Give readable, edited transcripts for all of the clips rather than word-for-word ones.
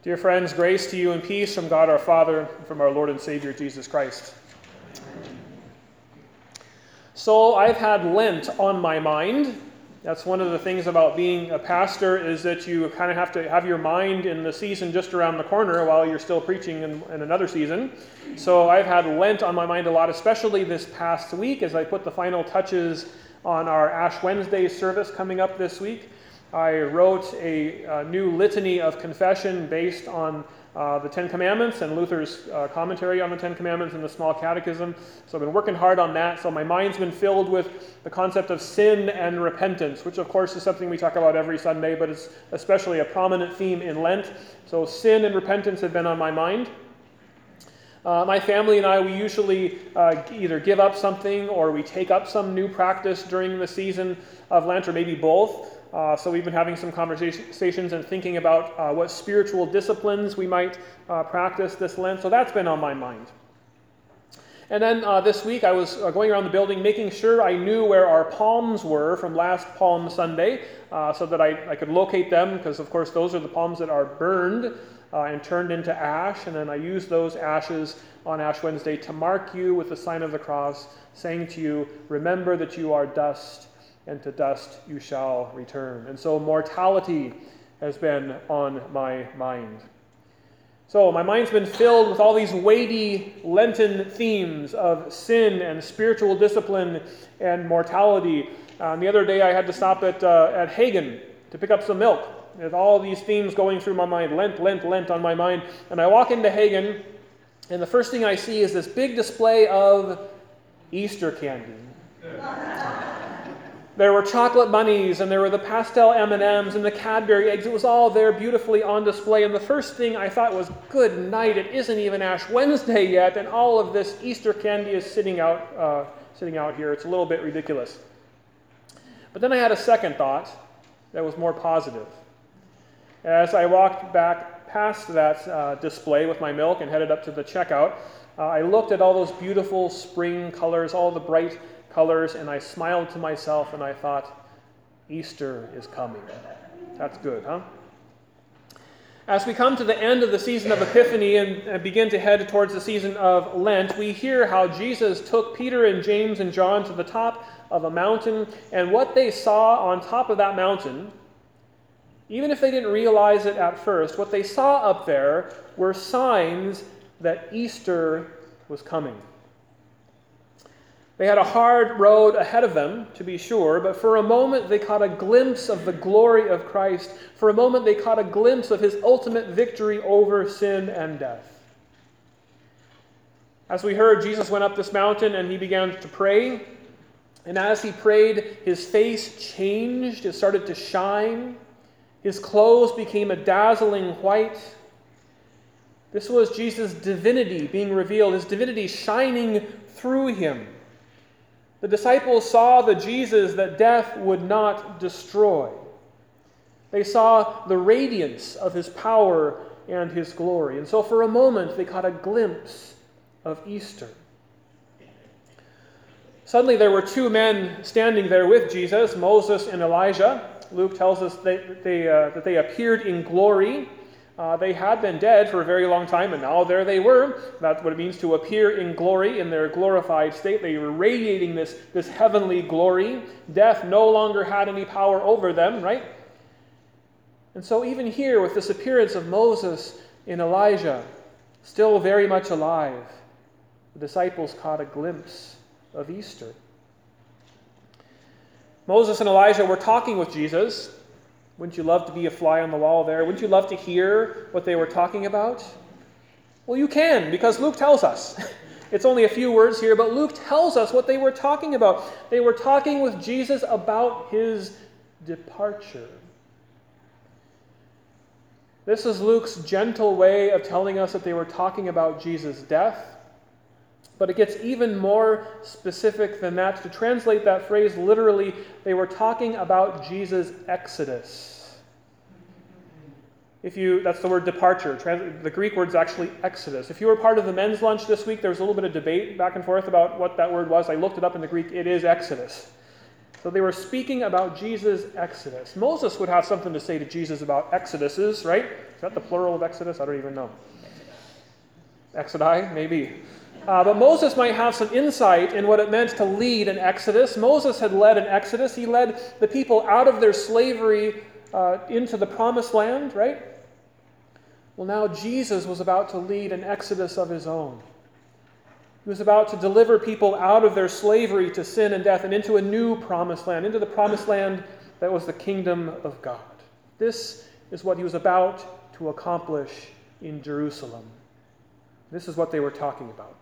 Dear friends, grace to you and peace from God our Father and from our Lord and Savior Jesus Christ. So I've had Lent on my mind. That's one of the things about being a pastor, is that you kind of have to have your mind in the season just around the corner while you're still preaching in another season. So I've had Lent on my mind a lot, especially this past week as I put the final touches on our Ash Wednesday service coming up this week. I wrote a new litany of confession based on the Ten Commandments and Luther's commentary on the Ten Commandments and the Small Catechism. So I've been working hard on that. So my mind's been filled with the concept of sin and repentance, which of course is something we talk about every Sunday, but it's especially a prominent theme in Lent. So sin and repentance have been on my mind. My family and I, we usually either give up something or we take up some new practice during the season of Lent, or maybe both. So we've been having some conversations and thinking about what spiritual disciplines we might practice this Lent. So that's been on my mind. And then this week I was going around the building making sure I knew where our palms were from last Palm Sunday, so that I could locate them, because of course those are the palms that are burned and turned into ash. And then I use those ashes on Ash Wednesday to mark you with the sign of the cross, saying to you, remember that you are dust, and to dust you shall return. And so mortality has been on my mind. So my mind's been filled with all these weighty Lenten themes of sin and spiritual discipline and mortality. The other day I had to stop at Hagen to pick up some milk. There's all these themes going through my mind, Lent on my mind. And I walk into Hagen, and the first thing I see is this big display of Easter candy. There were chocolate bunnies, and there were the pastel M&Ms and the Cadbury eggs. It was all there beautifully on display. And the first thing I thought was, good night, it isn't even Ash Wednesday yet, and all of this Easter candy is sitting out here. It's a little bit ridiculous. But then I had a second thought that was more positive. As I walked back past that display with my milk and headed up to the checkout, I looked at all those beautiful spring colors, all the bright colors, and I smiled to myself and I thought, Easter is coming. That's good, huh? As we come to the end of the season of Epiphany and begin to head towards the season of Lent, we hear how Jesus took Peter and James and John to the top of a mountain, and what they saw on top of that mountain, even if they didn't realize it at first, what they saw up there were signs that Easter was coming. They had a hard road ahead of them, to be sure, but for a moment they caught a glimpse of the glory of Christ. For a moment they caught a glimpse of his ultimate victory over sin and death. As we heard, Jesus went up this mountain and he began to pray. And as he prayed, his face changed. It started to shine. His clothes became a dazzling white. This was Jesus' divinity being revealed, his divinity shining through him. The disciples saw the Jesus that death would not destroy. They saw the radiance of his power and his glory. And so for a moment, they caught a glimpse of Easter. Suddenly there were two men standing there with Jesus, Moses and Elijah. Luke tells us that they appeared in glory. They had been dead for a very long time, and now there they were. That's what it means to appear in glory, in their glorified state. They were radiating this heavenly glory. Death no longer had any power over them, right? And so even here, with this appearance of Moses and Elijah, still very much alive, the disciples caught a glimpse of Easter. Moses and Elijah were talking with Jesus. Wouldn't you love to be a fly on the wall there? Wouldn't you love to hear what they were talking about? Well, you can, because Luke tells us. It's only a few words here, but Luke tells us what they were talking about. They were talking with Jesus about his departure. This is Luke's gentle way of telling us that they were talking about Jesus' death. But it gets even more specific than that. To translate that phrase literally, they were talking about Jesus' exodus. That's the word departure. The Greek word's actually exodus. If you were part of the men's lunch this week, there was a little bit of debate back and forth about what that word was. I looked it up in the Greek. It is exodus. So they were speaking about Jesus' exodus. Moses would have something to say to Jesus about exoduses, right? Is that the plural of exodus? I don't even know. Exodi, maybe. But Moses might have some insight in what it meant to lead an exodus. Moses had led an exodus. He led the people out of their slavery into the promised land, right? Well, now Jesus was about to lead an exodus of his own. He was about to deliver people out of their slavery to sin and death and into a new promised land, into the promised land that was the kingdom of God. This is what he was about to accomplish in Jerusalem. This is what they were talking about.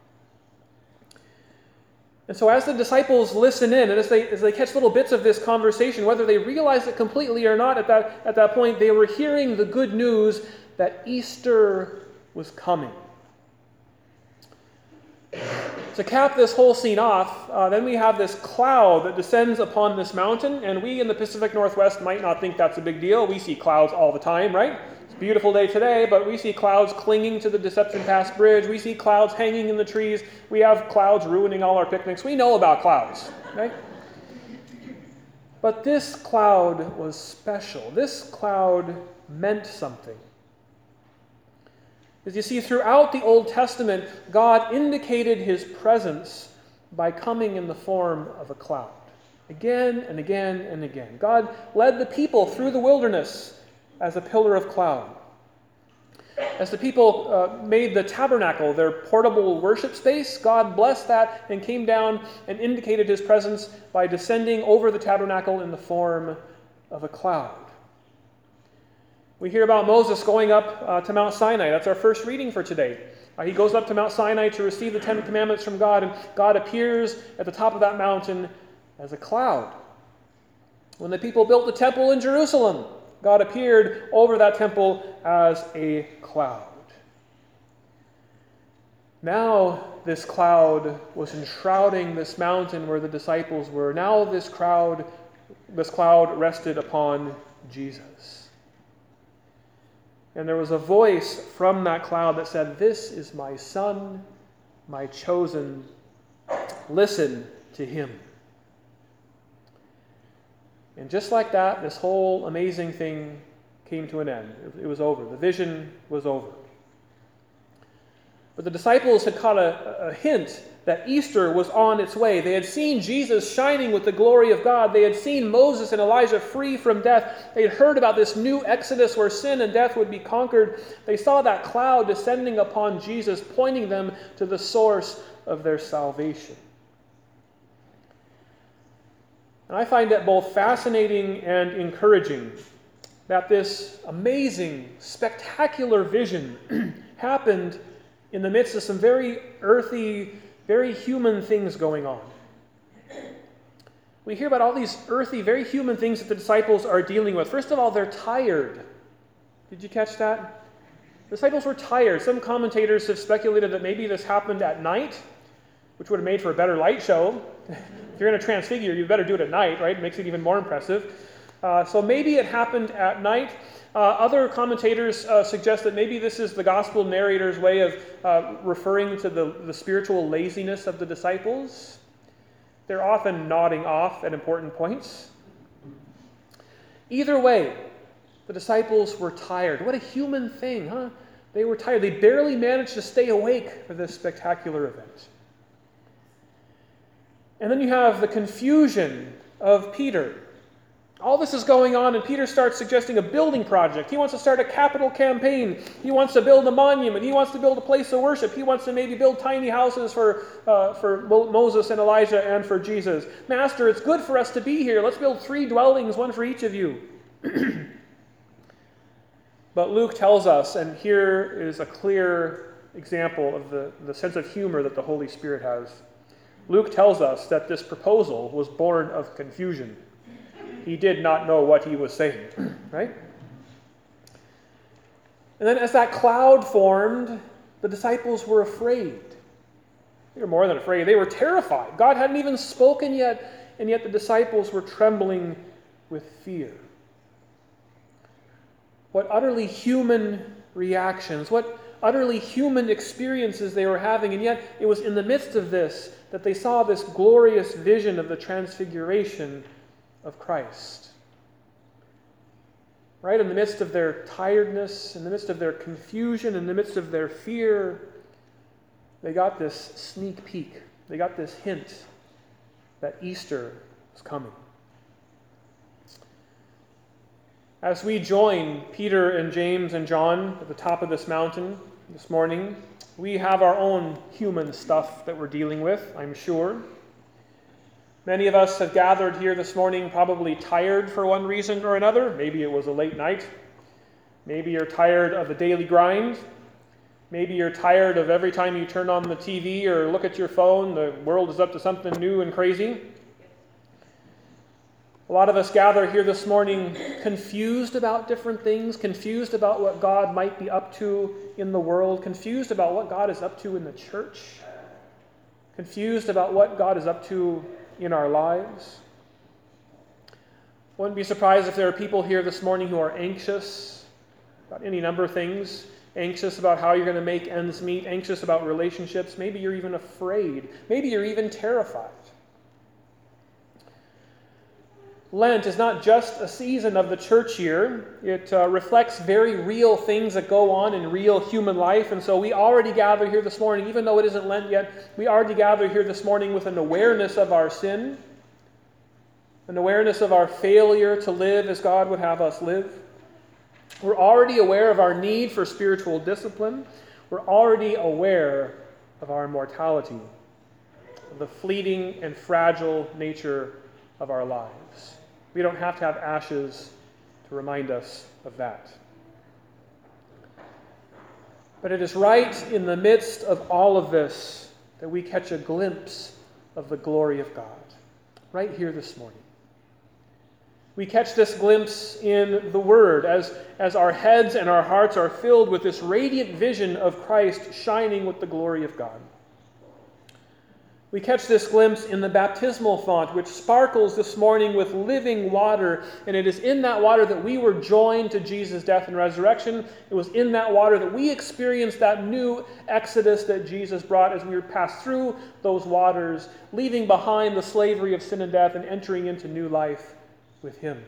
And so as the disciples listen in, and as they catch little bits of this conversation, whether they realize it completely or not at that point, they were hearing the good news that Easter was coming. To cap this whole scene off, then we have this cloud that descends upon this mountain, and we in the Pacific Northwest might not think that's a big deal. We see clouds all the time, right? It's a beautiful day today, but we see clouds clinging to the Deception Pass Bridge. We see clouds hanging in the trees. We have clouds ruining all our picnics. We know about clouds, right? But this cloud was special. This cloud meant something. As you see, throughout the Old Testament, God indicated his presence by coming in the form of a cloud. Again and again and again. God led the people through the wilderness as a pillar of cloud. As the people made the tabernacle their portable worship space, God blessed that and came down and indicated his presence by descending over the tabernacle in the form of a cloud. We hear about Moses going up to Mount Sinai. That's our first reading for today. He goes up to Mount Sinai to receive the Ten Commandments from God, and God appears at the top of that mountain as a cloud. When the people built the temple in Jerusalem, God appeared over that temple as a cloud. Now this cloud was enshrouding this mountain where the disciples were. Now this cloud rested upon Jesus. And there was a voice from that cloud that said, "This is my Son, my chosen. Listen to him." And just like that, this whole amazing thing came to an end. It was over. The vision was over. But the disciples had caught a hint that Easter was on its way. They had seen Jesus shining with the glory of God. They had seen Moses and Elijah free from death. They had heard about this new Exodus where sin and death would be conquered. They saw that cloud descending upon Jesus, pointing them to the source of their salvation. And I find it both fascinating and encouraging that this amazing, spectacular vision happened in the midst of some very earthy, very human things going on. We hear about all these earthy, very human things that the disciples are dealing with. First of all, they're tired. Did you catch that? The disciples were tired. Some commentators have speculated that maybe this happened at night, which would have made for a better light show. If you're going to transfigure, you better do it at night, right? It makes it even more impressive. So maybe it happened at night. Other commentators suggest that maybe this is the gospel narrator's way of referring to the spiritual laziness of the disciples. They're often nodding off at important points. Either way, the disciples were tired. What a human thing, huh? They were tired. They barely managed to stay awake for this spectacular event. And then you have the confusion of Peter. All this is going on, and Peter starts suggesting a building project. He wants to start a capital campaign. He wants to build a monument. He wants to build a place of worship. He wants to maybe build tiny houses for Moses and Elijah and for Jesus. Master, it's good for us to be here. Let's build 3 dwellings, one for each of you. But Luke tells us, and here is a clear example of the sense of humor that the Holy Spirit has. Luke tells us that this proposal was born of confusion. He did not know what he was saying, right? And then as that cloud formed, the disciples were afraid. They were more than afraid. They were terrified. God hadn't even spoken yet, and yet the disciples were trembling with fear. What utterly human reactions, what utterly human experiences they were having, and yet it was in the midst of this that they saw this glorious vision of the transfiguration of Christ. Right in the midst of their tiredness, in the midst of their confusion, in the midst of their fear, they got this sneak peek. They got this hint that Easter was coming. As we join Peter and James and John at the top of this mountain this morning, we have our own human stuff that we're dealing with, I'm sure. Many of us have gathered here this morning probably tired for one reason or another. Maybe it was a late night. Maybe you're tired of the daily grind. Maybe you're tired of every time you turn on the TV or look at your phone, the world is up to something new and crazy. A lot of us gather here this morning confused about different things, confused about what God might be up to in the world, confused about what God is up to in the church, confused about what God is up to in our lives. Wouldn't be surprised if there are people here this morning who are anxious about any number of things, anxious about how you're going to make ends meet, anxious about relationships. Maybe you're even afraid. Maybe you're even terrified. Lent is not just a season of the church year. It reflects very real things that go on in real human life. And so we already gather here this morning, even though it isn't Lent yet, we already gather here this morning with an awareness of our sin, an awareness of our failure to live as God would have us live. We're already aware of our need for spiritual discipline. We're already aware of our mortality, of the fleeting and fragile nature of our lives. We don't have to have ashes to remind us of that. But it is right in the midst of all of this that we catch a glimpse of the glory of God, right here this morning. We catch this glimpse in the Word as our heads and our hearts are filled with this radiant vision of Christ shining with the glory of God. We catch this glimpse in the baptismal font, which sparkles this morning with living water, and it is in that water that we were joined to Jesus' death and resurrection. It was in that water that we experienced that new exodus that Jesus brought as we were passed through those waters, leaving behind the slavery of sin and death and entering into new life with Him.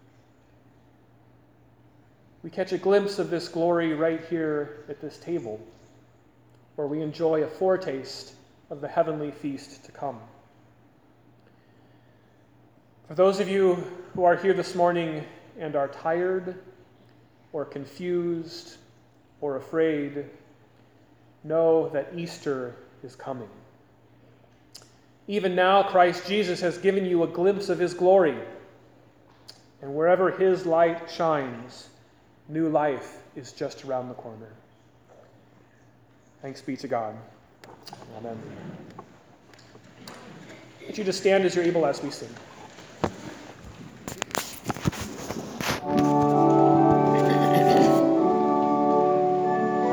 We catch a glimpse of this glory right here at this table, where we enjoy a foretaste of the heavenly feast to come. For those of you who are here this morning and are tired or confused or afraid, know that Easter is coming. Even now, Christ Jesus has given you a glimpse of His glory, and wherever His light shines, new life is just around the corner. Thanks be to God. Amen. Would you just stand as you're able as we sing?